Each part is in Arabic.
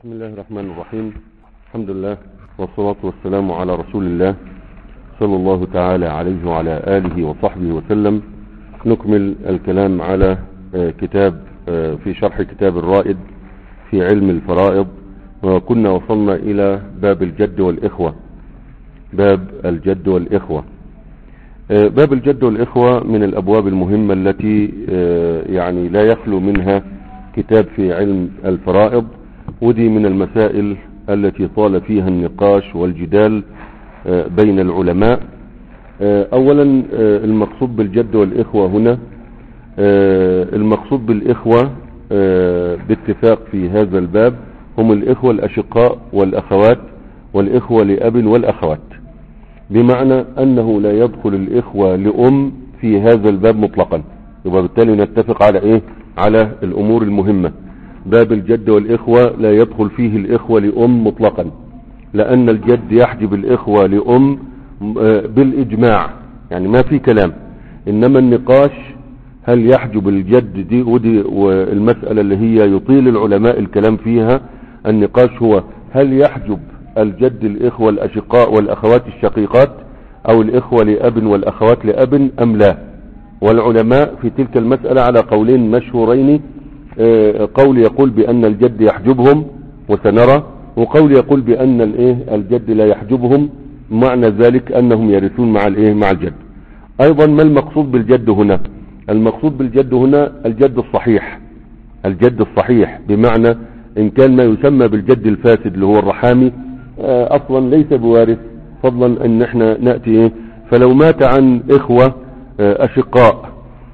بسم الله الرحمن الرحيم. الحمد لله والصلاة والسلام على رسول الله صلى الله تعالى عليه وعلى آله وصحبه وسلم. نكمل الكلام على كتاب في شرح كتاب الرائد في علم الفرائض، وكنا وصلنا إلى باب الجد والإخوة. باب الجد والإخوة، باب الجد والإخوة من الأبواب المهمة التي يعني لا يخلو منها كتاب في علم الفرائض، ودي من المسائل التي طال فيها النقاش والجدال بين العلماء. اولا المقصود بالجد والإخوة هنا، المقصود بالإخوة باتفاق في هذا الباب هم الإخوة الأشقاء والأخوات والإخوة لأب والأخوات، بمعنى أنه لا يدخل الإخوة لأم في هذا الباب مطلقا. يبقى بالتالي نتفق على إيه؟ على الأمور المهمة. باب الجد والإخوة لا يدخل فيه الإخوة لأم مطلقا، لأن الجد يحجب الإخوة لأم بالإجماع، يعني ما في كلام. إنما النقاش هل يحجب الجد دي، ودي والمسألة اللي هي يطيل العلماء الكلام فيها. النقاش هو هل يحجب الجد الإخوة الأشقاء والأخوات الشقيقات، أو الإخوة لأب والأخوات لأب أم لا. والعلماء في تلك المسألة على قولين مشهورين، قول يقول بأن الجد يحجبهم وسنرى، وقول يقول بأن الجد لا يحجبهم، معنى ذلك أنهم يرثون مع مع الجد. أيضا ما المقصود بالجد هنا؟ المقصود بالجد هنا الجد الصحيح. الجد الصحيح بمعنى إن كان ما يسمى بالجد الفاسد اللي هو الرحامي أصلا ليس بوارث، فضلا أن احنا نأتي فلو مات عن إخوة أشقاء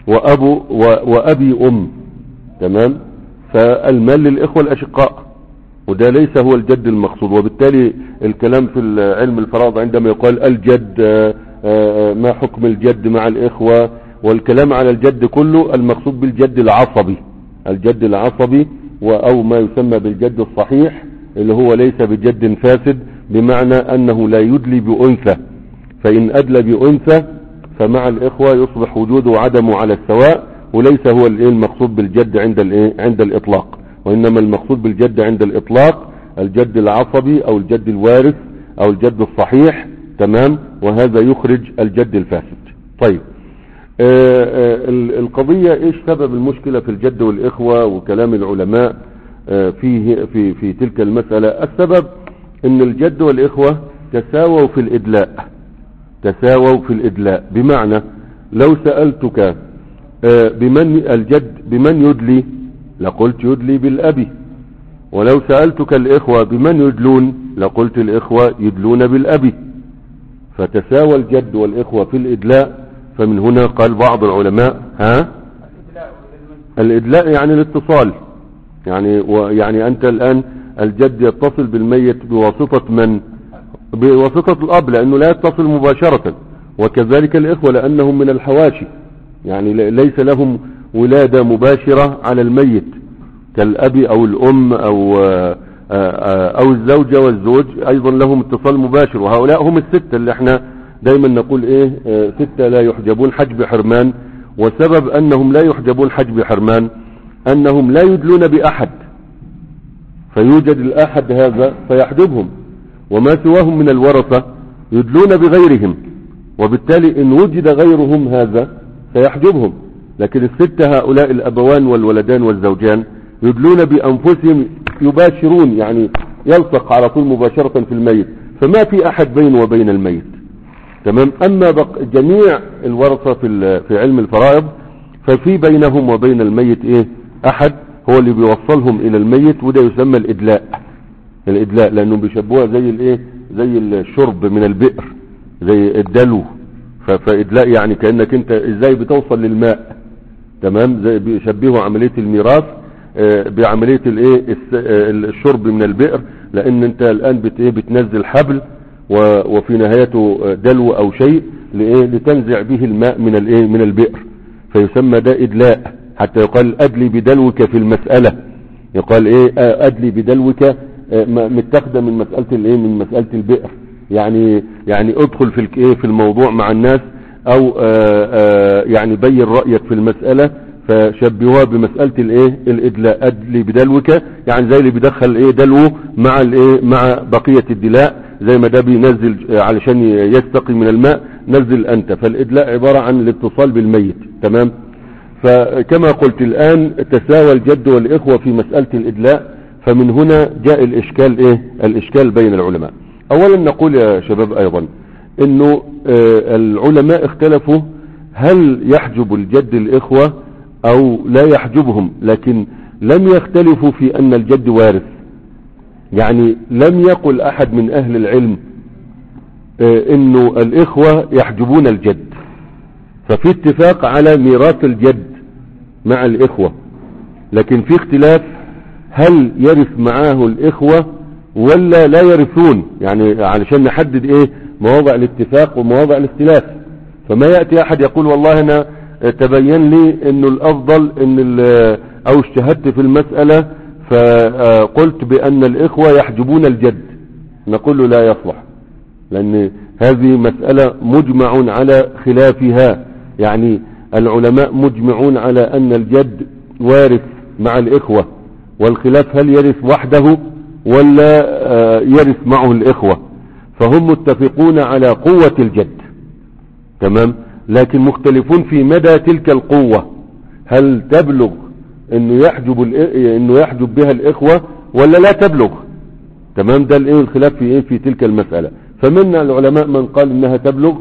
وأبي أم، تمام، فالمال للإخوة الأشقاء، وده ليس هو الجد المقصود. وبالتالي الكلام في علم الفرائض عندما يقال الجد ما حكم الجد مع الإخوة، والكلام على الجد كله المقصود بالجد العصبي. الجد العصبي أو ما يسمى بالجد الصحيح اللي هو ليس بجد فاسد، بمعنى أنه لا يدلي بأنثى، فإن أدلى بأنثى فمع الإخوة يصبح وجوده وعدمه على السواء، وليس هو المقصود بالجد عند الإطلاق. وإنما المقصود بالجد عند الإطلاق الجد العصبي أو الجد الوارث أو الجد الصحيح، تمام، وهذا يخرج الجد الفاسد. طيب، القضية ايش سبب المشكلة في الجد والإخوة وكلام العلماء في تلك المسألة؟ السبب ان الجد والإخوة تساووا في الإدلاء. تساووا في الإدلاء بمعنى لو سألتك بمن الجد بمن يدلي لقلت يدلي بالأبي، ولو سألتك الإخوة بمن يدلون لقلت الإخوة يدلون بالأبي. فتساوى الجد والإخوة في الإدلاء. فمن هنا قال بعض العلماء الإدلاء يعني الاتصال، يعني أنت الآن الجد يتصل بالميت بواسطة من؟ بواسطة الأب، لأنه لا يتصل مباشرة، وكذلك الإخوة لأنهم من الحواشي، يعني ليس لهم ولادة مباشرة على الميت كالأب أو الأم أو الزوجة والزوج، أيضا لهم اتصال مباشر. وهؤلاء هم الستة اللي احنا دايما نقول ستة لا يحجبون حجب حرمان. وسبب أنهم لا يحجبون حجب حرمان أنهم لا يدلون بأحد، فيوجد الأحد هذا فيحجبهم، وما سواهم من الورثة يدلون بغيرهم، وبالتالي إن وجد غيرهم هذا سيحجبهم. لكن الستة هؤلاء الأبوان والولدان والزوجان يدلون بأنفسهم، يباشرون، يعني يلصق على طول مباشرة في الميت، فما في أحد بينه وبين الميت، تمام. أما جميع الورثة في علم الفرائض ففي بينهم وبين الميت أحد هو اللي بيوصلهم إلى الميت، وده يسمى الإدلاء، لأنهم بيشبهوها زي الشرب من البئر، زي الدلو. فإدلاء يعني كأنك انت ازاي بتوصل للماء، تمام، زي بيشبهوا عملية الميراث بعملية الشرب من البئر، لأن انت الآن بتنزل حبل وفي نهايته دلو أو شيء لتنزع به الماء من البئر، فيسمى ده إدلاء. حتى يقال أدلي بدلوك في المسألة، يقال أدلي بدلوك متخذة من مسألة من مسألة البئر، يعني ادخل في الموضوع مع الناس، او يعني بين رأيك في المسألة، فشبهوها بمسألة الايه الادلاء، ادلي بدلوك، يعني زي اللي بيدخل ايه دلوه مع الايه مع بقية الدلاء، زي ما ده بينزل علشان يستقي من الماء نزل انت، فالادلاء عبارة عن الاتصال بالميت. تمام. فكما قلت الان تساوى الجد والاخوة في مسألة الادلاء، فمن هنا جاء الاشكال ايه الاشكال بين العلماء. اولا نقول يا شباب ايضا انه العلماء اختلفوا هل يحجب الجد الاخوة او لا يحجبهم، لكن لم يختلفوا في ان الجد وارث. يعني لم يقل احد من اهل العلم انه الاخوة يحجبون الجد، ففي اتفاق على ميراث الجد مع الاخوة، لكن في اختلاف هل يرث معاه الاخوة ولا لا يرثون، يعني علشان نحدد ايه مواضع الاتفاق ومواضع الاختلاف. فما يأتي احد يقول والله انا تبين لي انه الافضل ان او اجتهدت في المسألة فقلت بان الاخوة يحجبون الجد، نقول له لا يصلح، لان هذه مسألة مجمع على خلافها. يعني العلماء مجمعون على ان الجد وارث مع الاخوة، والخلاف هل يرث وحده ولا يرث معه الاخوة، فهم متفقون على قوة الجد. تمام. لكن مختلفون في مدى تلك القوة، هل تبلغ انه يحجب بها الاخوة ولا لا تبلغ. تمام. ده الايه الخلاف في ايه في تلك المسألة. فمن العلماء من قال انها تبلغ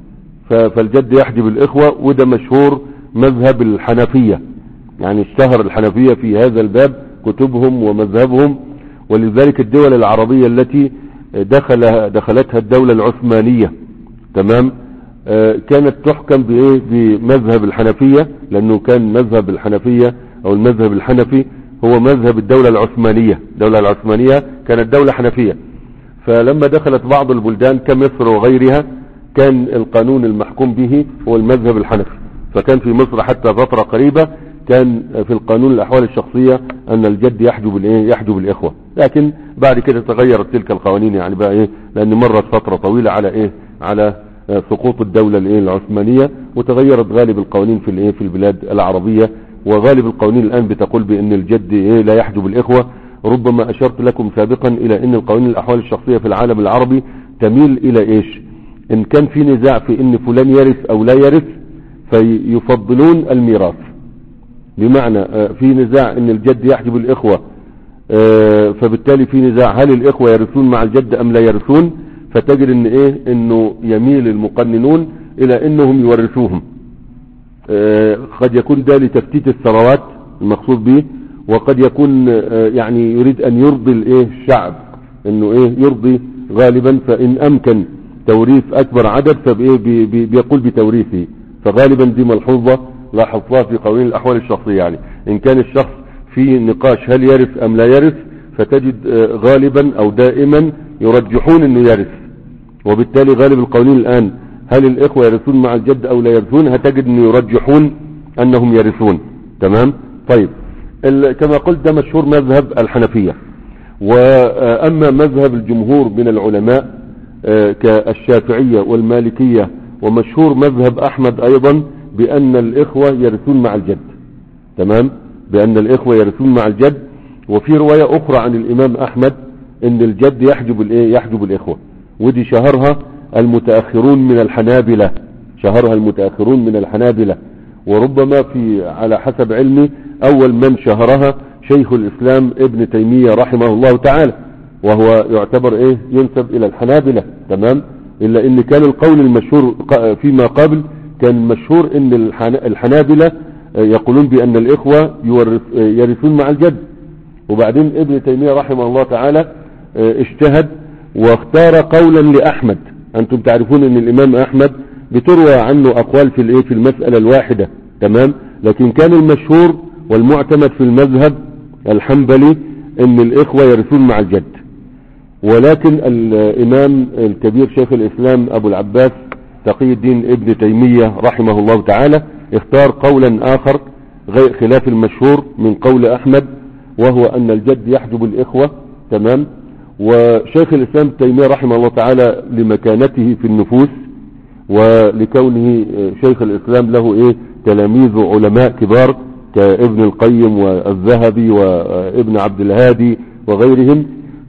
فالجد يحجب الاخوة، وده مشهور مذهب الحنفية، يعني اشتهر الحنفية في هذا الباب كتبهم ومذهبهم. ولذلك الدول العربية التي دخلتها الدولة العثمانية، تمام، كانت تحكم بمذهب الحنفية، لانه كان مذهب الحنفية او المذهب الحنفي هو مذهب الدولة العثمانية. الدولة العثمانية كانت دولة حنفية، فلما دخلت بعض البلدان كمصر وغيرها كان القانون المحكوم به هو المذهب الحنفي. فكان في مصر حتى فترة قريبة كان في القانون الاحوال الشخصية ان الجد يحجب الاخوة، لكن بعد كده تغيرت تلك القوانين، يعني بقى لان مرت فترة طويلة على سقوط الدولة العثمانية، وتغيرت غالب القوانين في البلاد العربية، وغالب القوانين الان بتقول بان الجد لا يحجب الاخوة. ربما اشرت لكم سابقا الى ان القوانين الاحوال الشخصية في العالم العربي تميل الى ان كان في نزاع في ان فلان يرث او لا يرث فيفضلون الميراث، بمعنى في نزاع ان الجد يحجب الاخوة، فبالتالي في نزاع هل الاخوة يرثون مع الجد ام لا يرثون، فتجد انه يميل المقننون الى انهم يورثوهم. قد يكون ده لتفتيت الثروات المقصود به، وقد يكون يعني يريد ان يرضي الشعب، انه يرضي غالبا، فان امكن توريث اكبر عدد فبيقول بتوريثه. فغالبا دي ملحوظة لاحظتها في قوانين الاحوال الشخصية، يعني ان كان الشخص في نقاش هل يرث ام لا يرث، فتجد غالبا او دائما يرجحون انه يرث، وبالتالي غالب القوانين الان هل الاخوة يرثون مع الجد او لا يرثون، هتجد انه يرجحون انهم يرثون. تمام. طيب، كما قلت ده مشهور مذهب الحنفية. واما مذهب الجمهور من العلماء كالشافعية والمالكية، ومشهور مذهب احمد ايضا بان الاخوة يرثون مع الجد. تمام. بان الاخوة يرثون مع الجد. وفي رواية اخرى عن الامام احمد ان الجد يحجب الاخوة، ودي شهرها المتأخرون من الحنابلة، وربما على حسب علمي اول من شهرها شيخ الاسلام ابن تيمية رحمه الله تعالى، وهو يعتبر ينسب الى الحنابلة. تمام. الا ان كان القول المشهور فيما قبل كان مشهور ان الحنابلة يقولون بان الاخوة يرثون مع الجد، وبعدين ابن تيمية رحمه الله تعالى اجتهد واختار قولا لأحمد. أنتم تعرفون أن الإمام أحمد بتروى عنه أقوال في المسألة الواحدة. تمام. لكن كان المشهور والمعتمد في المذهب الحنبلي أن الإخوة يرثون مع الجد. ولكن الإمام الكبير شيخ الإسلام أبو العباس تقي الدين ابن تيمية رحمه الله تعالى اختار قولا آخر غير خلاف المشهور من قول أحمد، وهو أن الجد يحجب الإخوة. تمام. وشيخ الإسلام تيمية رحمه الله تعالى لمكانته في النفوس ولكونه شيخ الإسلام له تلاميذ علماء كبار كابن القيم والذهبي وابن عبد الهادي وغيرهم،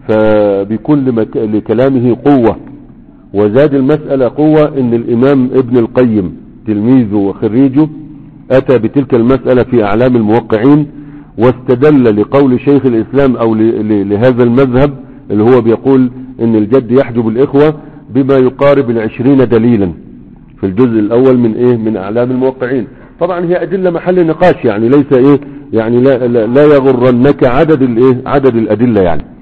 فبيكون لكلامه قوة. وزاد المسألة قوة ان الامام ابن القيم تلميذه وخريجه اتى بتلك المسألة في اعلام الموقعين، واستدل لقول شيخ الاسلام او لهذا المذهب اللي هو بيقول ان الجد يحجب الاخوة بما يقارب 20 دليلا في الجزء الاول من اعلام الموقعين. طبعا هي ادلة محل نقاش، يعني ليس يعني لا يغرنك عدد الادلة،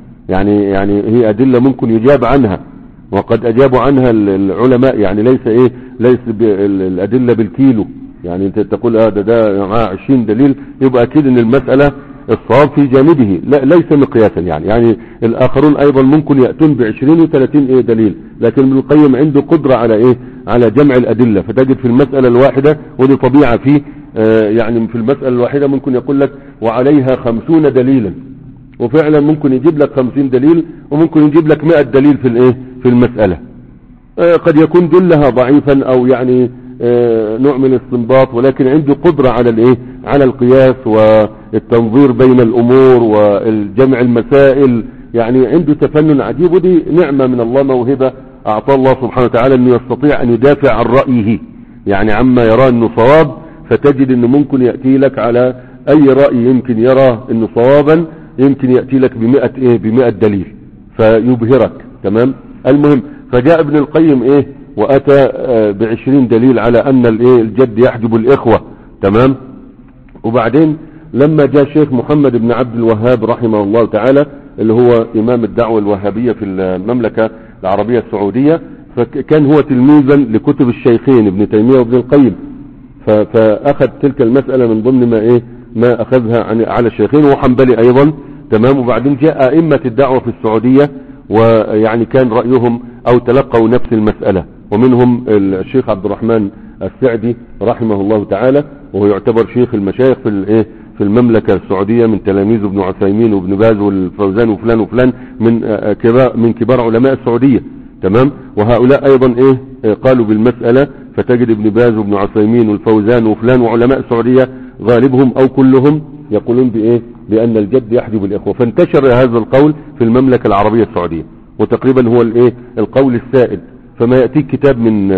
يعني هي ادلة ممكن يجاب عنها، وقد اجابوا عنها العلماء، يعني ليس الادلة بالكيلو، يعني انت تقول ده معاه 20 دليل يبقى اكيد ان المسألة الصواب في جانبه، لا ليس مقياسا، يعني الاخرون ايضا ممكن يأتون ب20 و30 دليل، لكن ابن القيم عنده قدرة على جمع الادلة، فتجد في المسألة الواحدة، ودي طبيعة فيه، يعني في المسألة الواحدة ممكن يقول لك وعليها 50 دليلا، وفعلا ممكن يجيب لك 50 دليل، وممكن يجيب لك 100 دليل في المسألة. قد يكون دلها ضعيفا او يعني نوع من الاستنباط، ولكن عنده قدرة على القياس والتنظير بين الامور والجمع المسائل، يعني عنده تفنن عجيب، ودي نعمة من الله، موهبة اعطى الله سبحانه وتعالى انه يستطيع ان يدافع عن رأيه، يعني عما يراه انه صواب، فتجد انه ممكن يأتي لك على اي رأي يمكن يراه انه صوابا، يمكن يأتي لك ب100 دليل فيبهرك. تمام. المهم، فجاء ابن القيم واتى ب20 دليل على ان الجد يحجب الاخوة. تمام. وبعدين لما جاء الشيخ محمد بن عبد الوهاب رحمه الله تعالى، اللي هو امام الدعوة الوهابية في المملكة العربية السعودية، فكان هو تلميذا لكتب الشيخين ابن تيمية وابن القيم، فاخذ تلك المسألة من ضمن ما اخذها على الشيخين، وهو حنبلي ايضا. تمام. وبعدين جاء ائمة الدعوة في السعودية، ويعني كان رأيهم او تلقوا نفس المسألة، ومنهم الشيخ عبد الرحمن السعدي رحمه الله تعالى، وهو يعتبر شيخ المشايخ في المملكة السعودية، من تلاميذ ابن عثيمين وابن باز والفوزان وفلان وفلان من كبار علماء السعودية. تمام. وهؤلاء ايضا قالوا بالمسألة، فتجد ابن باز وابن عثيمين والفوزان وفلان وعلماء السعودية غالبهم او كلهم يقولون بان الجد يحجب الاخوة، فانتشر هذا القول في المملكة العربية السعودية، وتقريبا هو القول السائد. فما يأتيك كتاب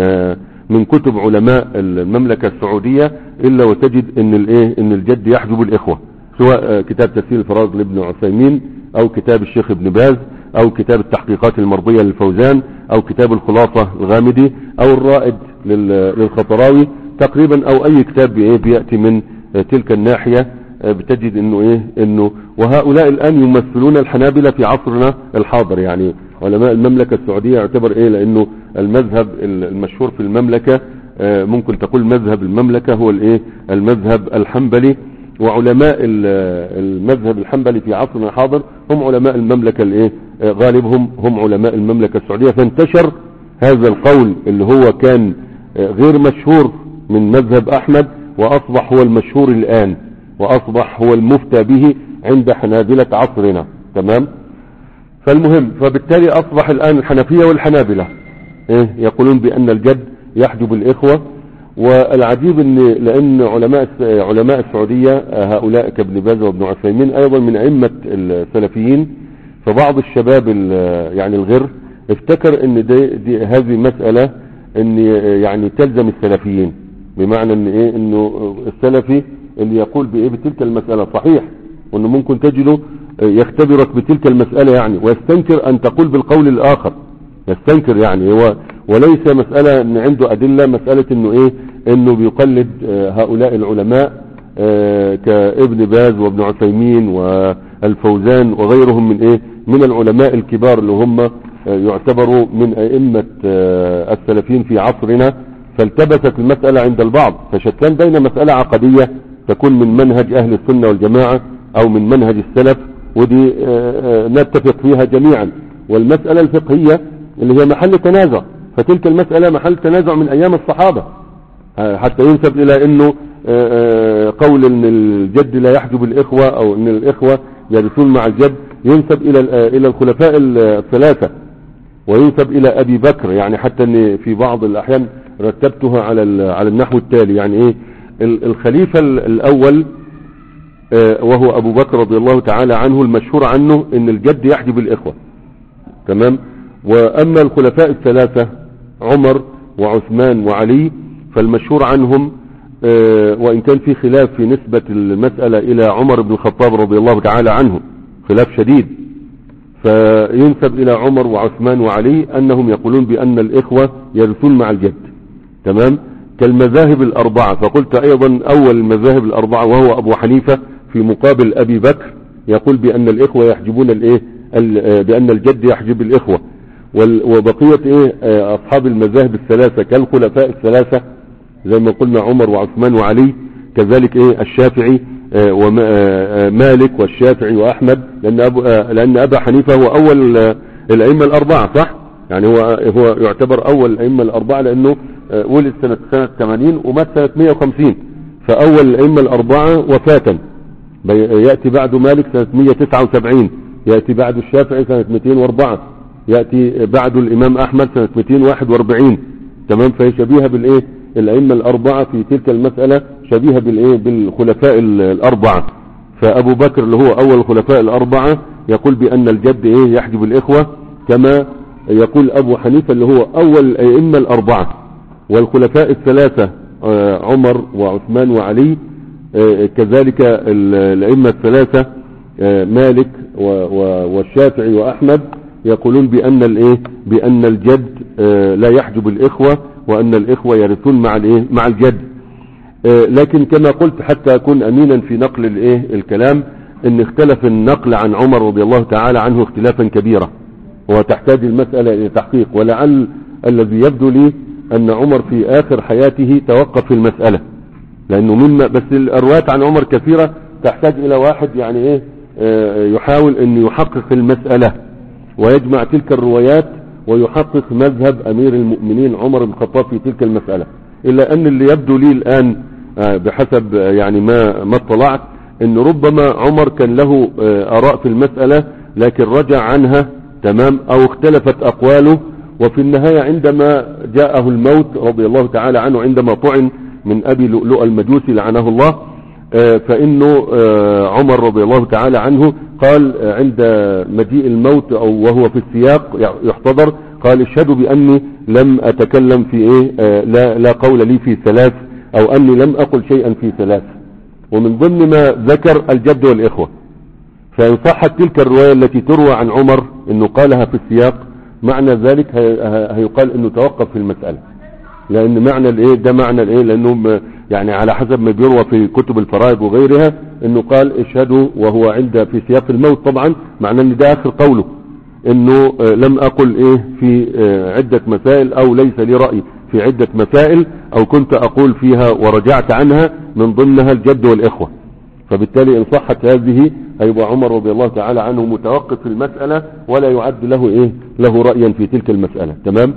من كتب علماء المملكة السعودية الا وتجد ان الجد يحجب الاخوة، سواء كتاب تسهيل الفراغ لابن عثيمين، او كتاب الشيخ ابن باز، او كتاب التحقيقات المرضية للفوزان، او كتاب الخلاصة الغامدي، او الرائد للخطراوي تقريبا، او اي كتاب بيأتي من تلك الناحية، بتجد انه وهؤلاء الان يمثلون الحنابلة في عصرنا الحاضر. يعني علماء المملكة السعودية يعتبر لانه المذهب المشهور في المملكة، ممكن تقول مذهب المملكة هو المذهب الحنبلي، وعلماء المذهب الحنبلي في عصرنا الحاضر هم علماء المملكة غالبهم هم علماء المملكة السعودية. فانتشر هذا القول اللي هو كان غير مشهور من مذهب احمد، واصبح هو المشهور الان، واصبح هو المفتى به عند حنابلة عصرنا. تمام. فالمهم، فبالتالي اصبح الان الحنفية والحنابلة يقولون بان الجد يحجب الاخوة. والعجيب لان علماء السعودية هؤلاء كابن باز وابن عثيمين ايضا من ائمة السلفيين، فبعض الشباب يعني الغر افتكر ان هذه مسألة ان يعني تلزم السلفيين، بمعنى انه السلفي اللي يقول بتلك المسألة صحيح، وانه ممكن تجده يختبرك بتلك المسألة يعني، ويستنكر ان تقول بالقول الاخر، يستنكر يعني هو، وليس مسألة ان عنده ادلة، مسألة انه بيقلد هؤلاء العلماء كابن باز وابن عثيمين والفوزان وغيرهم من العلماء الكبار اللي هم يعتبروا من ائمة السلفيين في عصرنا. فالتبست المسألة عند البعض، فشتان بين مسألة عقدية تكون من منهج اهل السنة والجماعة او من منهج السلف، ودي نتفق فيها جميعا، والمسألة الفقهية اللي هي محل تنازع، فتلك المسألة محل تنازع من ايام الصحابة، حتى ينسب الى انه قول ان الجد لا يحجب الاخوة، او ان الاخوة يرثون مع الجد، ينسب الى الخلفاء الثلاثة، وينسب الى ابي بكر، يعني حتى ان في بعض الاحيان رتبتها على النحو التالي، يعني الخليفة الاول وهو ابو بكر رضي الله تعالى عنه، المشهور عنه ان الجد يحجب الاخوة. تمام. واما الخلفاء الثلاثة عمر وعثمان وعلي فالمشهور عنهم وان كان في خلاف في نسبة المسألة الى عمر بن الخطاب رضي الله تعالى عنه، خلاف شديد، فينسب الى عمر وعثمان وعلي انهم يقولون بان الاخوة يرثون مع الجد. تمام. كالمذاهب الاربعة، فقلت ايضا اول المذاهب الاربعة وهو ابو حنيفة في مقابل ابي بكر يقول بان الاخوة يحجبون بان الجد يحجب الاخوة. وبقية اصحاب المذاهب الثلاثة كالخلفاء الثلاثة زي ما قلنا عمر وعثمان وعلي، كذلك الشافعي ومالك والشافعي واحمد، لان ابا حنيفة هو اول الائمة الاربعة، صح؟ يعني هو يعتبر اول الائمة الاربعة لانه ولد سنة 80 ومات سنة 150، فاول الائمة الاربعة وفاة. يأتي بعد مالك سنة 179، يأتي بعد الشافعي سنة 204، يأتي بعد الامام احمد سنة 241. تمام. فهي شبيهة الائمة الاربعة في تلك المسألة، شبيهة بالخلفاء الاربعة. فابو بكر اللي هو اول الخلفاء الاربعة يقول بان الجد يحجب الاخوة، كما يقول ابو حنيفة اللي هو اول الائمة الاربعة. والخلفاء الثلاثة عمر وعثمان وعلي، كذلك الائمة الثلاثة مالك والشافعي واحمد يقولون بان الجد لا يحجب الاخوة، وان الاخوة يرثون مع الجد. لكن كما قلت حتى اكون امينا في نقل الكلام، ان اختلف النقل عن عمر رضي الله تعالى عنه اختلافا كبيرا، وتحتاج المسألة الى تحقيق. ولعل الذي يبدو لي ان عمر في اخر حياته توقف في المسألة، لانه بس الروايات عن عمر كثيرة تحتاج الى واحد يعني يحاول ان يحقق المسألة ويجمع تلك الروايات ويحقق مذهب امير المؤمنين عمر بن الخطاب في تلك المسألة. الا ان اللي يبدو لي الان بحسب يعني ما اطلعت، ان ربما عمر كان له اراء في المسألة لكن رجع عنها، تمام، او اختلفت اقواله، وفي النهاية عندما جاءه الموت رضي الله تعالى عنه عندما طعن من ابي لؤلؤ المجوسي لعنه الله، فانه عمر رضي الله تعالى عنه قال عند مجيء الموت او وهو في السياق يحتضر، قال اشهدوا باني لم اتكلم في لا قول لي في ثلاث، او اني لم اقل شيئا في ثلاث. ومن ضمن ما ذكر الجد والاخوة. فان صحت تلك الرواية التي تروى عن عمر انه قالها في السياق، معنى ذلك هيقال انه توقف في المسألة، لان معنى ده معنى لانه يعني على حسب ما بيروى في كتب الفرائض وغيرها انه قال اشهدوا وهو عند في سياق الموت، طبعا معنى ان ده اخر قوله، انه لم اقل في عدة مسائل، او ليس لي رأي في عدة مسائل، او كنت اقول فيها ورجعت عنها من ضمنها الجد والاخوة. فبالتالي ان صحت هذه هيبقى عمر رضي الله تعالى عنه متوقف في المسألة ولا يعد له رأيا في تلك المسألة. تمام.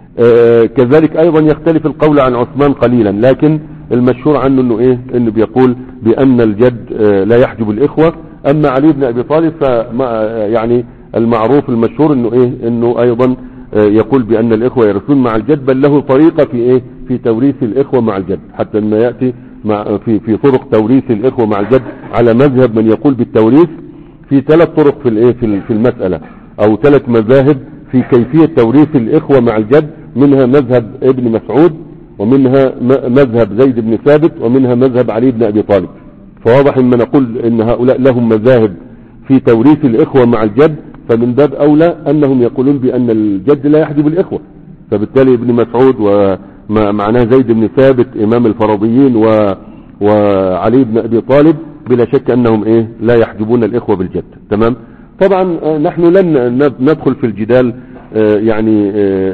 كذلك ايضا يختلف القول عن عثمان قليلا، لكن المشهور عنه انه بيقول بان الجد لا يحجب الاخوة. اما علي بن ابي طالب يعني المعروف المشهور انه ايضا يقول بان الاخوة يرثون مع الجد، بل له طريقة في توريث الاخوة مع الجد، حتى انه يأتي في طرق توريث الاخوة مع الجد على مذهب من يقول بالتوريث. في 3 طرق في المسألة، او 3 مذاهب في كيفية توريث الاخوة مع الجد، منها مذهب ابن مسعود، ومنها مذهب زيد بن ثابت، ومنها مذهب علي بن ابي طالب. فواضح ان نقول ان هؤلاء لهم مذاهب في توريث الاخوة مع الجد، فمن باب اولى انهم يقولون بان الجد لا يحجب الاخوة. فبالتالي ابن مسعود ومعناه زيد بن ثابت امام الفرضيين وعلي بن ابي طالب بلا شك انهم لا يحجبون الاخوة بالجد. تمام. طبعا نحن لن ندخل في الجدال يعني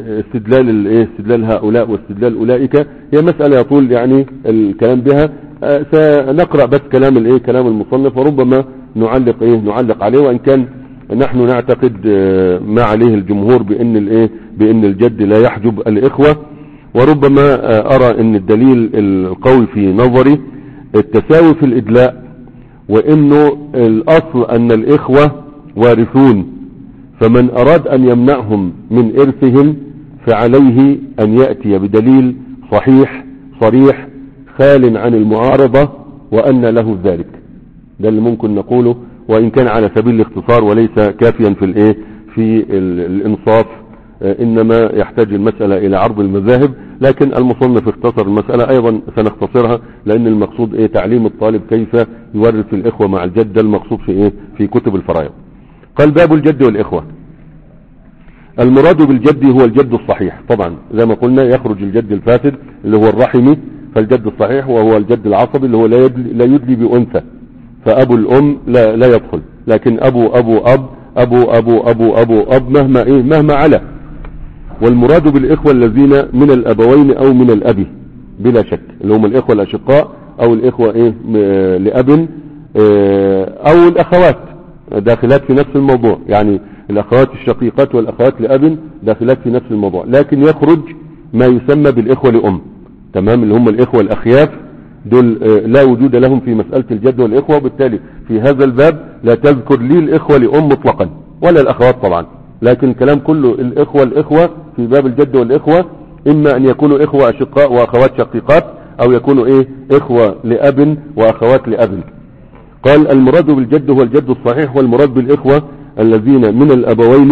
استدلال هؤلاء واستدلال اولئك، هي مسألة يطول يعني الكلام بها. سنقرأ بس كلام المصنف، وربما نعلق عليه، وان كان نحن نعتقد ما عليه الجمهور بان الجد لا يحجب الاخوة. وربما ارى ان الدليل القوي في نظري التساوي في الادلاء، وانه الاصل ان الاخوة وارثون، فمن اراد ان يمنعهم من ارثهم فعليه ان يأتي بدليل صحيح صريح خال عن المعارضة، وان له ذلك. ده اللي ممكن نقوله، وإن كان على سبيل الاختصار وليس كافيا في الايه في الانصاف، انما يحتاج المسألة الى عرض المذاهب، لكن المصنف اختصر المسألة، ايضا سنختصرها لان المقصود ايه تعليم الطالب كيف يورث الاخوة مع الجد، ده المقصود في ايه في كتب الفرائض. قال باب الجد والاخوة. المراد بالجد هو الجد الصحيح، طبعا زي ما قلنا يخرج الجد الفاسد اللي هو الرحمي، فالجد الصحيح وهو الجد العصبي اللي هو لا يدلي بأنثى، فأبو الأم لا يدخل، لكن أبو أبو أب أبو أبو أبو أبو أب مهما على. والمراد بالإخوة الذين من الأبوين أو من الأب بلا شك، اللي هم الإخوة الأشقاء أو الإخوة لأب أو الأخوات داخلات في نفس الموضوع، يعني الأخوات الشقيقات والأخوات لأب داخلات في نفس الموضوع، لكن يخرج ما يسمى بالإخوة لأم، تمام، اللي هم الإخوة الأخياف، دول لا وجود لهم في مسألة الجد والإخوة، وبالتالي في هذا الباب لا تذكر لي الإخوة لأم مطلقا ولا الأخوات طبعا، لكن الكلام كله الإخوة في باب الجد والإخوة إما أن يكونوا إخوة أشقاء وأخوات شقيقات، أو يكونوا إخوة لأب وأخوات لأب. قال المراد بالجد هو الجد الصحيح، والمراد بالإخوة الذين من الأبوين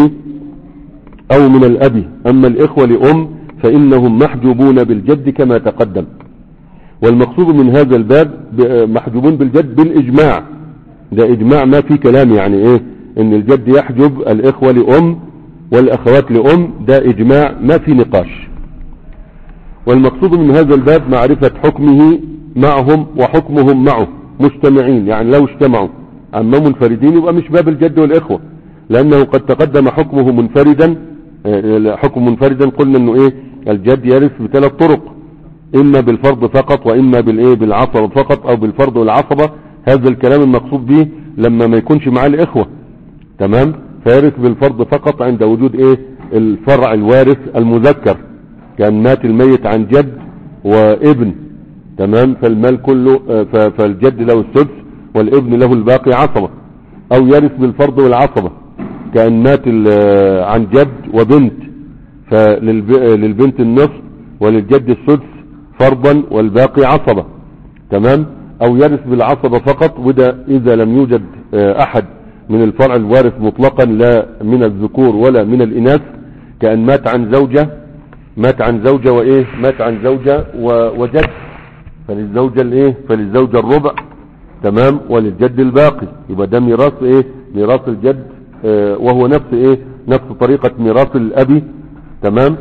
أو من الأب، أما الإخوة لأم فإنهم محجوبون بالجد كما تقدم. والمقصود من هذا الباب محجوبون بالجد بالإجماع، ده إجماع ما في كلام، يعني إن الجد يحجب الإخوة لأم والأخوات لأم، ده إجماع ما في نقاش. والمقصود من هذا الباب معرفة حكمه معهم وحكمهم معه مجتمعين، يعني لو اجتمعوا أما منفردين يبقى مش باب الجد والإخوة، لأنه قد تقدم حكمه منفردا. حكم منفردا قلنا أنه الجد يرث بثلاث طرق، إما بالفرض فقط، وإما بالعصبة فقط، أو بالفرض والعصبة. هذا الكلام المقصود به لما ما يكونش معاه الإخوة، تمام، فيرث بالفرض فقط عند وجود الفرع الوارث المذكر، كان مات الميت عن جد وابن، تمام، فالمال كله فالجد له السدس والابن له الباقي عصبة. أو يرث بالفرض والعصبة، كان مات عن جد وبنت، فللبنت النصف وللجد السدس فرضا والباقي عصبة، تمام. أو يرث بالعصبة فقط، وده إذا لم يوجد أحد من الفرع الوارث مطلقا، لا من الذكور ولا من الإناث، كأن مات عن زوجة مات عن زوجة وجد، فللزوجة الربع، تمام، وللجد الباقي، يبقى ده ميراث ميراث الجد، وهو نفس طريقة ميراث الأبي، تمام.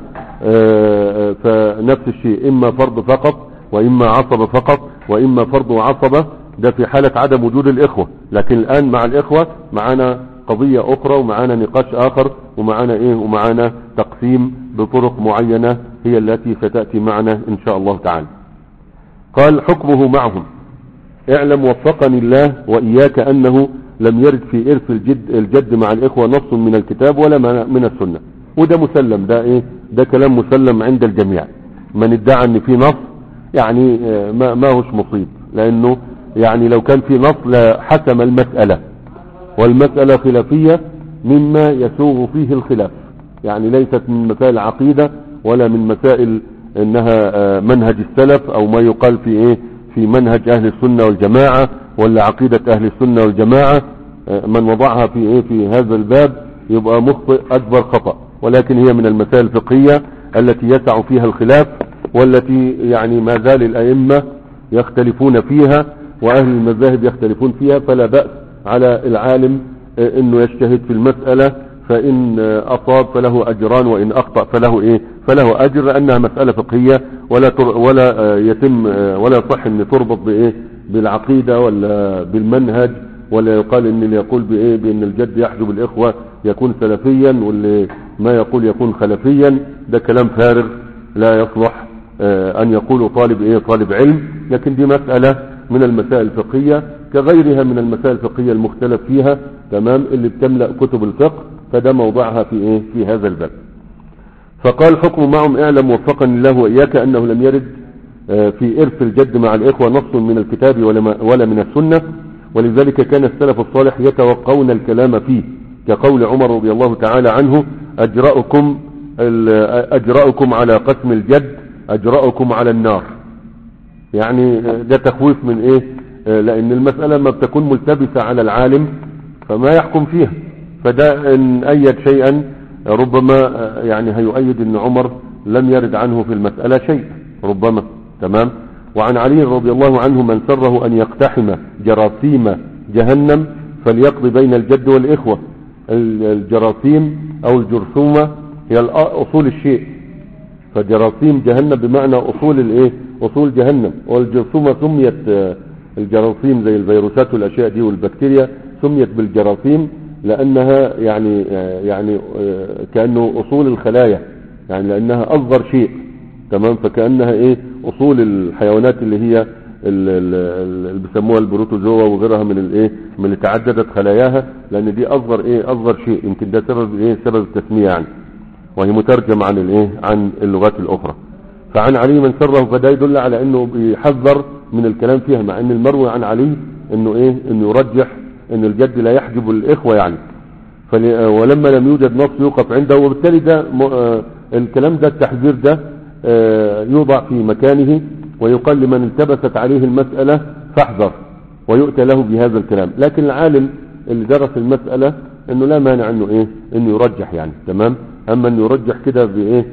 فنفس الشيء، إما فرض فقط وإما عصبة فقط وإما فرض وعصبة، ده في حالة عدم وجود الإخوة. لكن الآن مع الإخوة معنا قضية أخرى، ومعنا نقاش آخر، ومعنا ومعنا تقسيم بطرق معينة هي التي ستأتي معنا إن شاء الله تعالى. قال حكمه معهم. اعلم وفقني الله وإياك أنه لم يرد في إرث الجد مع الإخوة نص من الكتاب ولا من السنة، وده مسلم، ده كلام مسلم عند الجميع. من ادعى ان في نص يعني ما هوش مصيب، لأنه يعني لو كان في نص لحسم المسألة، والمسألة خلافية مما يسوغ فيه الخلاف، يعني ليست من مسائل العقيدة ولا من مسائل انها منهج السلف، او ما يقال في منهج اهل السنة والجماعة، ولا عقيدة اهل السنة والجماعة. من وضعها في هذا الباب يبقى مخطئ اكبر خطأ، ولكن هي من المسائل الفقهية التي يسع فيها الخلاف، والتي يعني ما زال الائمة يختلفون فيها، واهل المذاهب يختلفون فيها، فلا بأس على العالم انه يجتهد في المسألة، فإن أصاب فله أجران، وإن أخطأ فله أجر، لأنها مسألة فقهية، ولا يصح أن تربط بالعقيدة ولا بالمنهج، ولا يقال ان اللي يقول بأن الجد يحجب الإخوة يكون سلفيا، واللي ما يقول يكون خلفيا، ده كلام فارغ لا يصلح أن يقول طالب علم. لكن دي مسألة من المسائل الفقهية كغيرها من المسائل الفقهية المختلف فيها، تمام، اللي بتملأ كتب الفقه، فده موضعها في هذا الباب. فقال حكم معهم. اعلم وفقني الله وإياك أنه لم يرد في إرث الجد مع الإخوة نص من الكتاب ولا من السنة، ولذلك كان السلف الصالح يتوقون الكلام فيه، كقول عمر رضي الله تعالى عنه: أجرأكم على قسم الجد أجرأكم على النار. يعني ده تخويف لان المسألة ما بتكون ملتبسة على العالم فما يحكم فيها. فده ان ايد شيئا ربما يعني هيؤيد ان عمر لم يرد عنه في المسألة شيء ربما. تمام. وعن علي رضي الله عنه: من سره ان يقتحم جراثيم جهنم فليقضي بين الجد والإخوة. الجراثيم او الجرثومة هي اصول الشيء، فجراثيم جهنم بمعنى اصول الايه، اصول جهنم. والجرثومة سميت الجراثيم زي الفيروسات والاشياء دي والبكتيريا سميت بالجراثيم لانها يعني كأنه اصول الخلايا، يعني لانها اصغر شيء. تمام. فكأنها ايه، اصول الحيوانات اللي هي اللي بيسموها البروتوزوا وغيرها من الايه، من اللي تعددت خلاياها، لان دي اصغر شيء. يمكن ده سبب التسمية يعني، وهي مترجم عن الايه، عن اللغات الاخرى. فعن علي: من سره، فده يدل على انه بيحذر من الكلام فيها، مع ان المروي عن علي انه ايه، انه يرجح ان الجد لا يحجب الاخوة يعني. ولما لم يوجد نص يوقف عنده، وبالتالي ده الكلام ده، التحذير ده يوضع في مكانه، ويقال لمن التبست عليه المسألة فاحذر، ويؤتى له بهذا الكلام. لكن العالم اللي درس المسألة انه لا مانع انه ايه، انه يرجح يعني. تمام. اما انه يرجح كده بايه،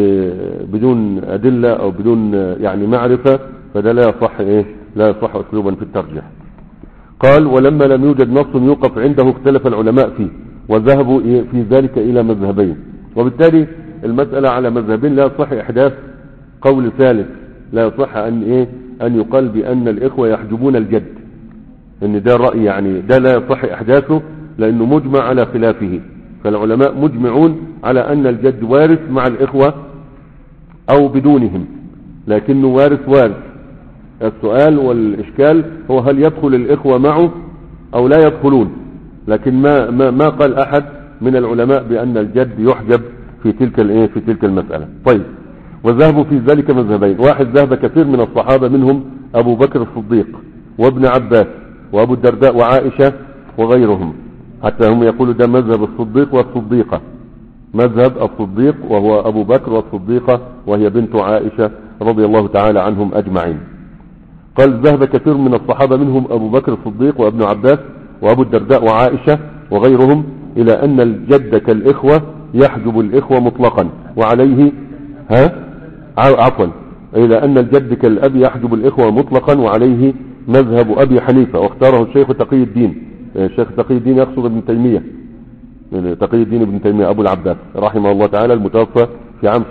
بدون ادلة او بدون يعني معرفة، فده لا يصح ايه، لا يصح اسلوبا في الترجيح. قال: ولما لم يوجد نص يوقف عنده اختلف العلماء فيه، وذهبوا في ذلك الى مذهبين. وبالتالي المسألة على مذهبين لا يصح احداث قول ثالث، لا يصح ان ايه، ان يقال بان الاخوة يحجبون الجد، ان ده رأي يعني، ده لا يصح احداثه لانه مجمع على خلافه. فالعلماء مجمعون على ان الجد وارث مع الاخوة او بدونهم، لكنه وارث. السؤال والاشكال هو هل يدخل الاخوة معه او لا يدخلون، لكن ما قال احد من العلماء بان الجد يحجب في تلك المسألة. طيب. وذهبوا في ذلك مذهبين: واحد ذهب كثير من الصحابة منهم ابو بكر الصديق وابن عباس وابو الدرداء وعائشة وغيرهم، حتى هم يقولوا ده مذهب الصديق والصديقة، مذهب الصديق وهو ابو بكر، والصديقة وهي بنت عائشة رضي الله تعالى عنهم اجمعين. قال: ذهب كثير من الصحابة منهم ابو بكر الصديق وابن عباس وابو الدرداء وعائشة وغيرهم الى ان الجد كالاخوة يحجب الاخوة مطلقا، وعليه الى ان الجد كالاب يحجب الاخوة مطلقا، وعليه مذهب ابي حنيفة، واختاره الشيخ تقي الدين. الشيخ تقي الدين يقصد ابن تيمية، تقي الدين ابن تيمية ابو العباس رحمه الله تعالى، المتوفى في عام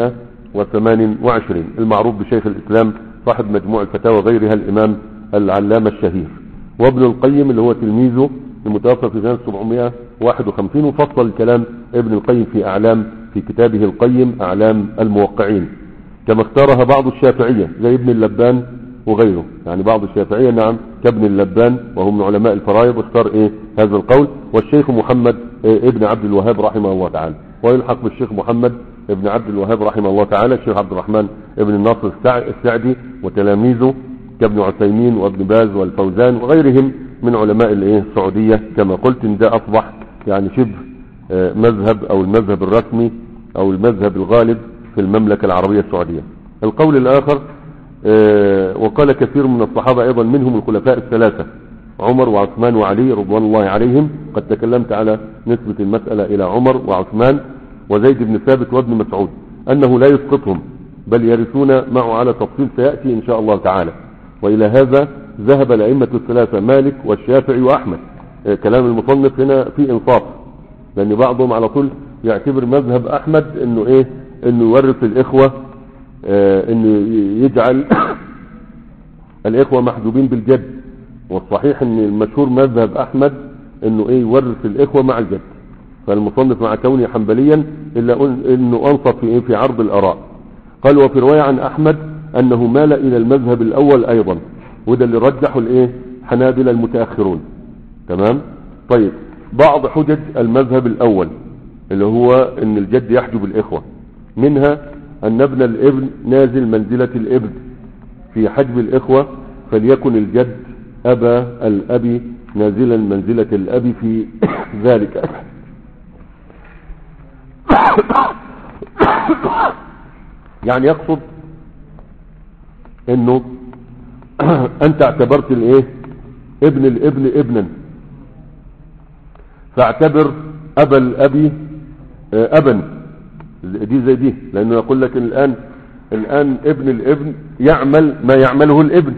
728، المعروف بشيخ الاسلام صاحب مجموع الفتاوى غيرها، الامام العلامة الشهير. وابن القيم اللي هو تلميذه المتوفى في سنة 751، وفصل الكلام ابن القيم في كتابه القيم اعلام الموقعين، كما اختارها بعض الشافعية زي ابن اللبان وغيره. يعني بعض الشافعية نعم كابن اللبان وهم من علماء الفرائض اختار هذا القول. والشيخ محمد ابن عبد الوهاب رحمه الله تعالى، ويلحق بالشيخ محمد ابن عبد الوهاب رحمه الله تعالى الشيخ عبد الرحمن ابن الناصر السعدي وتلاميذه كابن عثيمين وابن باز والفوزان وغيرهم من علماء السعودية. كما قلت ان ده اصبح يعني شبه مذهب او المذهب الرسمي او المذهب الغالب في المملكة العربية السعودية. القول الاخر: وقال كثير من الصحابة ايضا منهم الخلفاء الثلاثة عمر وعثمان وعلي رضوان الله عليهم، قد تكلمت على نسبة المسألة الى عمر وعثمان وزيد بن ثابت وابن مسعود، انه لا يسقطهم بل يرثون معه على تفصيل سيأتي ان شاء الله تعالى. والى هذا ذهب الائمة الثلاثة مالك والشافعي واحمد. كلام المصنف هنا في انصاف، لان بعضهم على طول يعتبر مذهب احمد انه انه يورث الاخوة، انه يجعل الاخوة محجوبين بالجد. والصحيح ان المشهور مذهب احمد انه يورث الاخوة مع الجد. فالمصنف مع كونه حنبليا الا انه انصف في عرض الاراء. قال: وفي رواية عن احمد انه مال الى المذهب الاول ايضا، وده اللي رجحوا حنابلة المتاخرون. تمام. طيب. بعض حجج المذهب الاول اللي هو ان الجد يحجب الاخوة، منها ان ابن الابن نازل منزلة الابن في حجب الاخوة، فليكن الجد ابا الاب نازلا منزلة الاب في ذلك. يعني يقصد انه انت اعتبرت الايه ابن الابن ابنا، فاعتبر ابا الابي ابا، دي زي دي، لانه يقول لك الان ابن الابن يعمل ما يعمله الابن،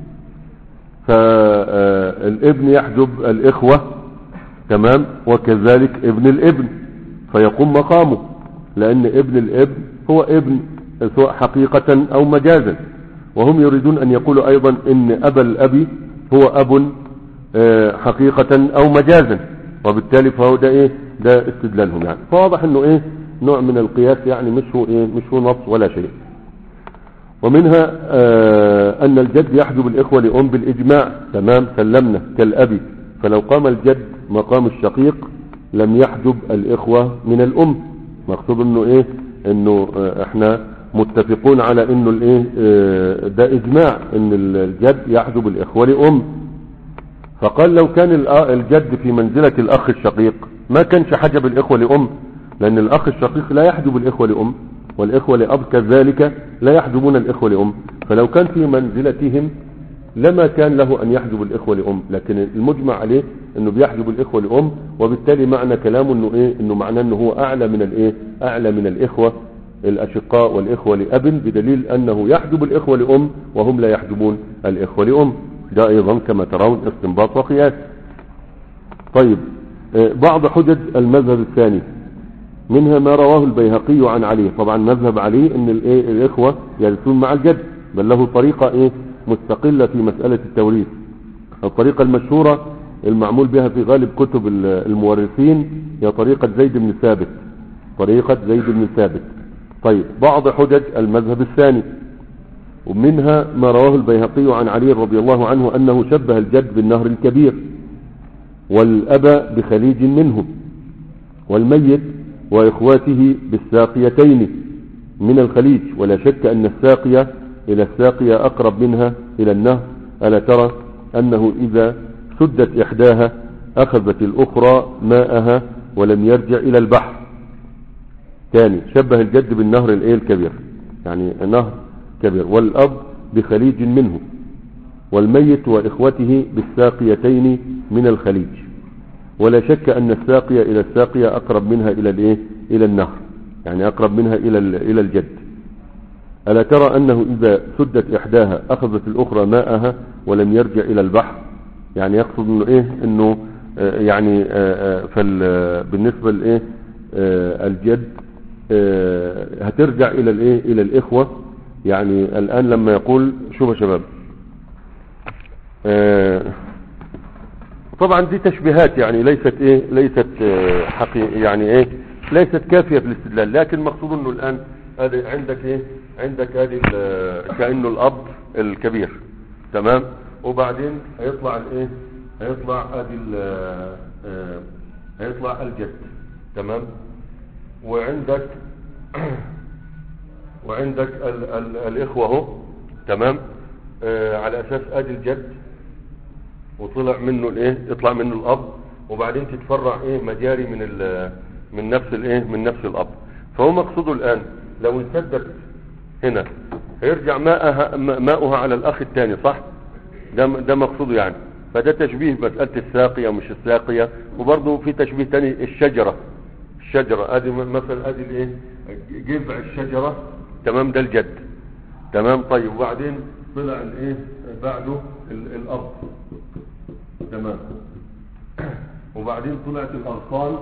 فالابن يحجب الاخوة تمام، وكذلك ابن الابن فيقوم مقامه، لان ابن الابن هو ابن سواء حقيقة او مجازا. وهم يريدون ان يقولوا ايضا ان ابا الابي هو اب حقيقة او مجازا، وبالتالي فهو ده ايه، ده استدلالهم يعني. فواضح انه ايه نوع من القياس يعني، مش هو نص ولا شيء. ومنها ان الجد يحجب الاخوة لام بالاجماع، تمام، سلمنا كالابي، فلو قام الجد مقام الشقيق لم يحجب الاخوة من الام. مقصود انه ايه، انه احنا متفقون على انه الايه ده اجماع ان الجد يحجب الاخوة لام. فقال لو كان الجد في منزلة الاخ الشقيق ما كانش حجب الاخوة لام، لان الاخ الشقيق لا يحجب الاخوة لام، والاخوة لاب كذلك لا يحجبون الاخوة لام. فلو كان في منزلتهم لما كان له ان يحجب الاخوة لام، لكن المجمع عليه انه بيحجب الاخوة لام، وبالتالي معنى كلامه انه ايه، انه معناه انه هو اعلى من الايه، اعلى من الاخوة الاشقاء والاخوة لاب، بدليل انه يحجب الاخوة لام وهم لا يحجبون الاخوة لام. ده ايضا كما ترون استنباط وقياس. طيب بعض حجج المذهب الثاني، منها ما رواه البيهقي عن علي. طبعا مذهب علي ان الاخوة يرثون مع الجد، بل له طريقة ايه مستقلة في مسألة التوريث. الطريقة المشهورة المعمول بها في غالب كتب المورثين هي طريقة زيد بن ثابت، طريقة زيد بن ثابت. طيب بعض حجج المذهب الثاني، ومنها ما رواه البيهقي عن علي رضي الله عنه انه شبه الجد بالنهر الكبير، والأب بخليج منه، والميت واخواته بالساقيتين من الخليج، ولا شك ان الساقية الى الساقية اقرب منها الى النهر. ألا ترى انه اذا سدت احداها اخذت الاخرى ماءها ولم يرجع الى البحر. ثاني شبه الجد بالنهر الكبير، يعني نهر كبير، والاب بخليج منه، والميت واخوته بالساقيتين من الخليج، ولا شك ان الساقية الى الساقية اقرب منها الى الى النهر، يعني اقرب منها الى الجد. ألا ترى انه اذا سدت احداها اخذت الاخرى ماءها ولم يرجع الى البحر، يعني يقصد انه ايه، انه يعني بالنسبة لايه الجد هترجع الى الايه، الى الاخوة. يعني الان لما يقول شوف يا شباب، طبعا دي تشبيهات يعني ليست حقيقية، يعني ليست كافية في الاستدلال، لكن مقصود انه الان عندك عندك ادي كأنه الاب الكبير، تمام، وبعدين هيطلع هيطلع ادي هيطلع الجد، تمام، وعندك الاخوة اهو، تمام، على اساس ادي الجد وطلع منه يطلع منه الاب، وبعدين تتفرع مجاري من نفس الاب. فهو مقصوده الان لو انسدت هنا هيرجع ماؤها على الاخ الثاني، صح؟ ده مقصوده يعني. فده تشبيه مسألة الساقية ومش الساقية. وبرضه في تشبيه تاني، الشجرة ادي مثلا ادي جذع الشجرة، تمام، ده الجد، تمام. طيب وبعدين طلع بعده الارض، تمام، وبعدين طلعت الاغصان،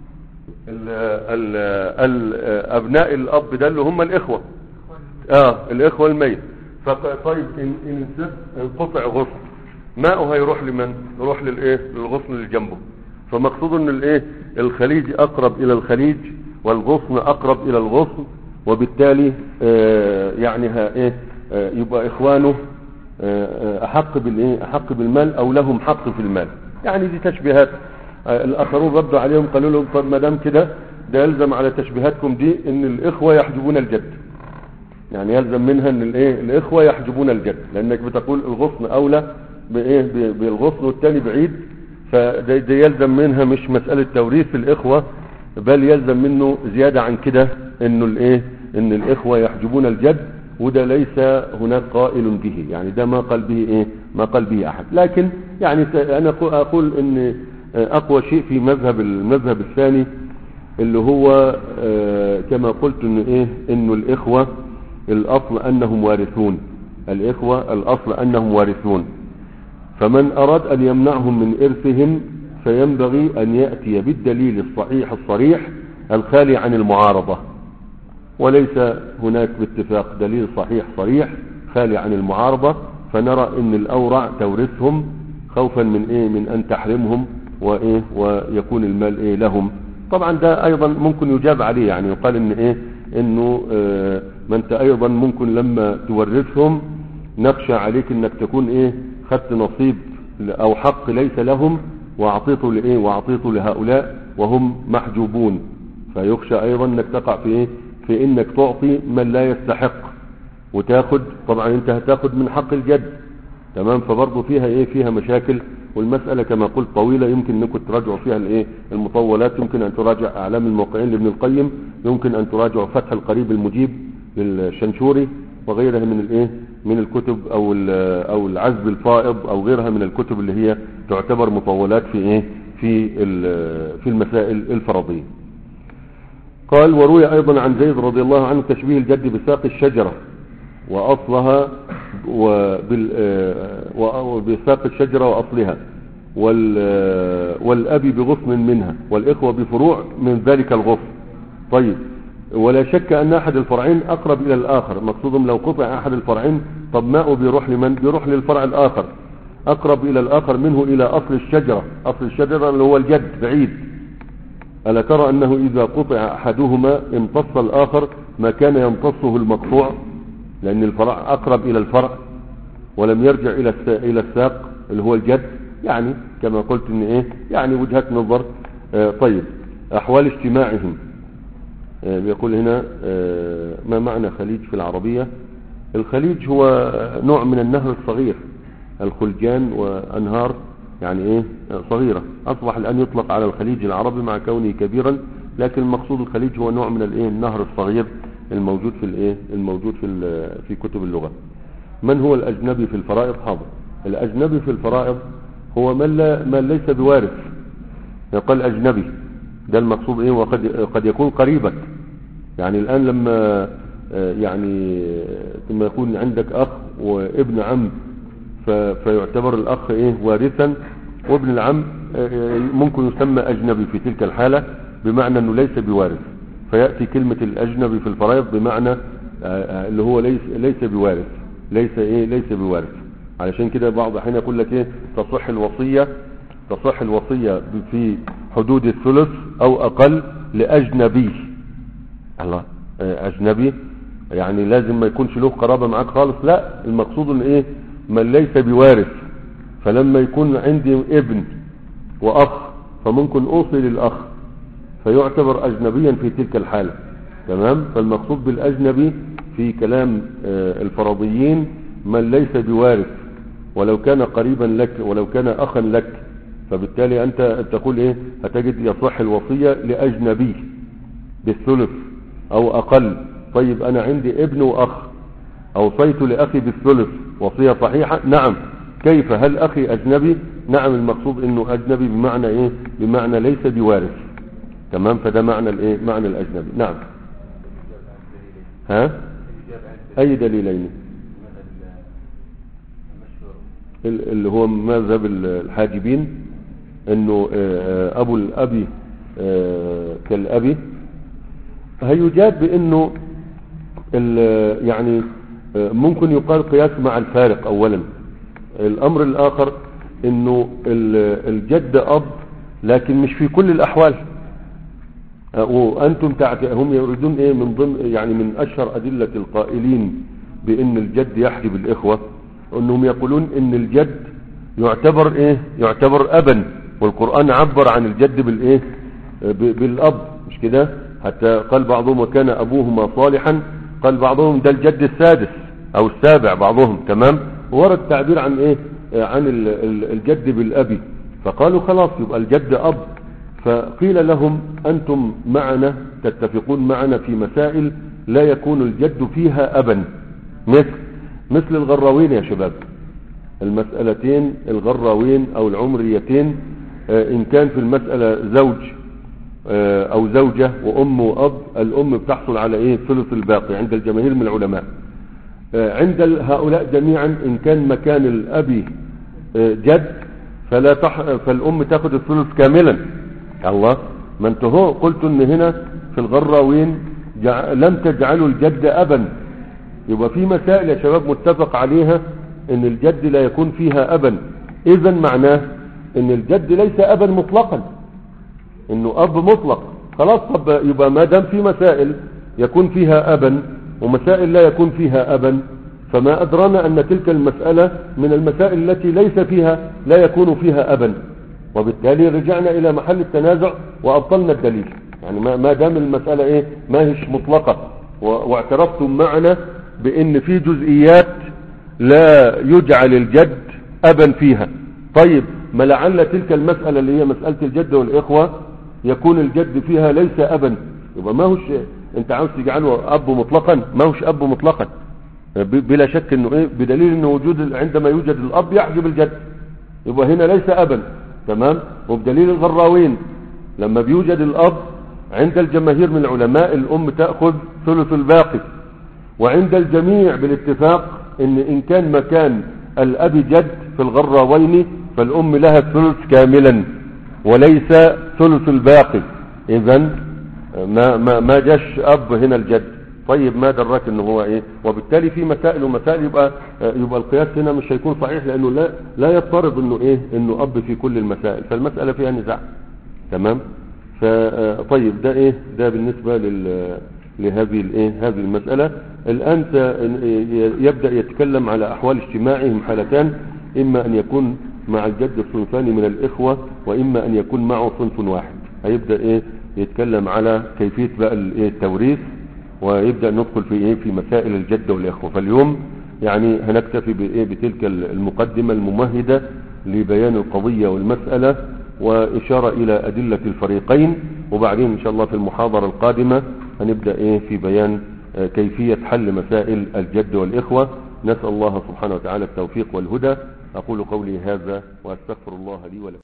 ابناء الاب ده اللي هم الاخوة، الاخوة الميت. طيب ان انقطع غصن، ماءه هيروح لمن؟ يروح للغصن اللي جنبه. فمقصود ان الخليج اقرب الى الخليج والغصن اقرب الى الغصن، وبالتالي يعني يبقى اخوانه احق بالمال، او لهم حق في المال. يعني دي تشبيهات. الاخرون ردوا عليهم قالوا لهم طب ما دام كده ده يلزم على تشبيهاتكم دي ان الاخوة يحجبون الجد، يعني يلزم منها ان الاخوة يحجبون الجد، لانك بتقول الغصن اولى بالغصن والتاني بعيد. فده يلزم منها مش مسألة توريث الاخوة، بل يلزم منه زيادة عن كده انه ان الاخوة يحجبون الجد، وده ليس هناك قائل به، يعني ده ما قال به ايه، ما قال به احد. لكن يعني انا اقول ان اقوى شيء في المذهب الثاني اللي هو كما قلت انه ايه، انه الاخوة الاصل انهم وارثون، الاخوة الاصل انهم وارثون، فمن اراد ان يمنعهم من ارثهم فينبغي ان يأتي بالدليل الصحيح الصريح الخالي عن المعارضة، وليس هناك باتفاق دليل صحيح صريح خالي عن المعارضة، فنرى ان الاورع تورثهم خوفا من ايه، من ان تحرمهم وايه ويكون المال ايه لهم. طبعا ده ايضا ممكن يجاب عليه، يعني يقال ان ايه، انه ما انت ايضا ممكن لما تورثهم نخشى عليك انك تكون ايه، خدت نصيب او حق ليس لهم واعطيته لايه، واعطيته لهؤلاء وهم محجوبون، فيخشى ايضا انك تقع في ايه، في انك تعطي من لا يستحق وتاخد، طبعا انت هتاخد من حق الجد، تمام. فبرضه فيها ايه، فيها مشاكل، والمسألة كما قلت طويلة، يمكن انكم تراجعوا فيها الايه، المطولات، يمكن ان تراجع اعلام الموقعين لابن القيم، يمكن ان تراجعوا فتح القريب المجيب للشنشوري وغيرها من الايه، من الكتب او العزب الفائض او غيرها من الكتب اللي هي تعتبر مطولات في ايه، في المسائل الفرضية. قال وروي ايضا عن زيد رضي الله عنه تشبيه الجد بساق الشجرة واصلها وبساق الشجرة واصلها، والابي بغصن منها، والاخوة بفروع من ذلك الغصن. طيب، ولا شك ان احد الفرعين اقرب الى الاخر، مقصودهم لو قطع احد الفرعين طب ماءه بيروح لمن؟ بيروح للفرع الاخر، اقرب الى الاخر منه الى اصل الشجرة، اصل الشجرة اللي هو الجد بعيد. ألا ترى أنه إذا قطع أحدهما امتص الآخر ما كان يمتصه المقطوع، لأن الفرع أقرب إلى الفرع ولم يرجع إلى الساق اللي هو الجد، يعني كما قلت إن إيه، يعني وجهة نظر. طيب، أحوال اجتماعهم، يقول هنا ما معنى خليج في العربية؟ الخليج هو نوع من النهر الصغير، الخلجان وأنهار يعني ايه صغيرة، اصبح الان يطلق على الخليج العربي مع كونه كبيرا، لكن المقصود الخليج هو نوع من الايه، النهر الصغير الموجود في الايه، الموجود في كتب اللغة. من هو الاجنبي في الفرائض؟ حاضر، الاجنبي في الفرائض هو من ليس بوارث، يقال اجنبي، ده المقصود ايه، وقد يكون قريبك، يعني الان لما يعني لما يكون عندك اخ وابن عم فيعتبر الاخ ايه وارثا، وابن العم ممكن يسمى اجنبي في تلك الحالة، بمعنى انه ليس بوارث، فيأتي كلمة الاجنبي في الفرائض بمعنى اللي هو ليس بوارث، ليس بوارث. علشان كده بعض احيان يقول لك ايه، تصح الوصية في حدود الثلث او اقل لاجنبي. الله، اجنبي يعني لازم ما يكونش له قرابة معاك خالص، لا، المقصود ان ايه، من ليس بوارث. فلما يكون عندي ابن واخ فممكن اوصي للاخ فيعتبر اجنبيا في تلك الحالة، تمام. فالمقصود بالاجنبي في كلام الفرضيين من ليس بوارث، ولو كان قريبا لك ولو كان اخا لك، فبالتالي انت تقول ايه، هتجد يصح الوصية لاجنبي بالثلث او اقل. طيب انا عندي ابن واخ، اوصيت لاخي بالثلث، وصية صحيحة؟ نعم. كيف؟ هل اخي اجنبي؟ نعم، المقصود انه اجنبي بمعنى ايه، بمعنى ليس بوارث، تمام. فده معنى الايه، معنى الاجنبي. نعم. ها، اي دليلين؟ اللي هو مذهب الحاجبين، انه ابو الابي كالابي، هيجاب بانه يعني ممكن يقال قياس مع الفارق اولا. الامر الاخر انه الجد اب، لكن مش في كل الاحوال. وانتم هم يريدون ايه، من ضمن يعني من اشهر ادلة القائلين بان الجد يحجب الاخوة، انهم يقولون ان الجد يعتبر ايه، يعتبر ابا، والقرآن عبر عن الجد بالايه، بالاب، مش كده؟ حتى قال بعضهم وكان ابوهما صالحا، قال بعضهم ده الجد السادس او السابع بعضهم، تمام. ورد تعبير عن ايه، عن الجد بالابي، فقالوا خلاص يبقى الجد اب. فقيل لهم انتم معنا تتفقون معنا في مسائل لا يكون الجد فيها ابا، مثل الغراوين يا شباب، المسألتين الغراوين او العمريتين، ان كان في المسألة زوج او زوجة وام واب، الام بتحصل على ايه؟ ثلث الباقي عند الجماهير من العلماء. عند هؤلاء جميعا ان كان مكان الاب جد فالام تاخد الثلث كاملا. الله، ما انتهوا قلت ان هنا في الغراوين لم تجعلوا الجد ابا. يبقى في مسائل يا شباب متفق عليها ان الجد لا يكون فيها ابا، اذا معناه ان الجد ليس ابا مطلقا، انه اب مطلق خلاص. طب يبقى ما دام في مسائل يكون فيها ابا ومسائل لا يكون فيها ابا، فما ادرانا ان تلك المسألة من المسائل التي ليس فيها لا يكون فيها ابا، وبالتالي رجعنا الى محل التنازع وابطلنا الدليل. يعني ما دام المسألة ايه؟ ما هيش مطلقة، واعترفتم معنا بان في جزئيات لا يجعل الجد ابا فيها. طيب ما لعل تلك المسألة اللي هي مسألة الجد والإخوة يكون الجد فيها ليس أبا، يبقى ما هوش انت عاوز تجعله أب مطلقا، ما هوش أب مطلقا بلا شك انه ايه؟ بدليل انه وجود عندما يوجد الأب يحجب الجد، يبقى هنا ليس أبا. تمام. وبدليل الغراوين لما بيوجد الأب عند الجماهير من العلماء الأم تأخذ ثلث الباقي، وعند الجميع بالاتفاق ان كان مكان الأب جد في الغراوين فالأم لها الثلث كاملا وليس ثلث الباقي. إذن ما جاش أب هنا الجد. طيب ما دراك انه هو ايه؟ وبالتالي في مسائل ومسائل يبقى القياس هنا مش هيكون صحيح، لانه لا يفترض انه ايه؟ انه اب في كل المسائل، فالمسألة فيها نزاع. تمام. طيب ده ايه؟ ده بالنسبة لهذه الايه؟ هذه المسألة. الان يبدأ يتكلم على احوال اجتماعهم حالتان، اما ان يكون مع الجد صنفان من الاخوة، واما ان يكون معه صنف واحد. هيبدأ ايه؟ يتكلم على كيفية بقى التوريث، ويبدأ ندخل في ايه؟ في مسائل الجد والاخوة. فاليوم يعني هنكتفي بايه؟ بتلك المقدمة الممهدة لبيان القضية والمسألة واشارة الى ادلة الفريقين، وبعدين ان شاء الله في المحاضرة القادمة هنبدأ ايه؟ في بيان كيفية حل مسائل الجد والاخوة. نسأل الله سبحانه وتعالى التوفيق والهدى. اقول قولي هذا واستغفر الله لي ولكم.